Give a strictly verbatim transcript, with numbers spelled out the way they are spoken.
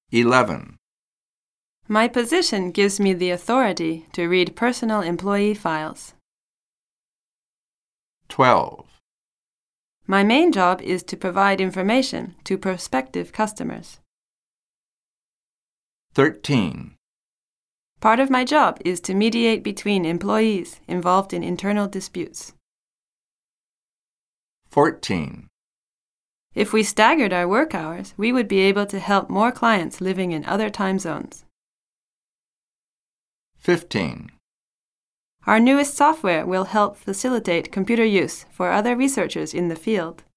eleven. My position gives me the authority to read personal employee files. twelve. My main job is to provide information to prospective customers. thirteen. Part of my job is to mediate between employees involved in internal disputes. fourteen. If we staggered our work hours, we would be able to help more clients living in other time zones. fifteen. Our newest software will help facilitate computer use for other researchers in the field.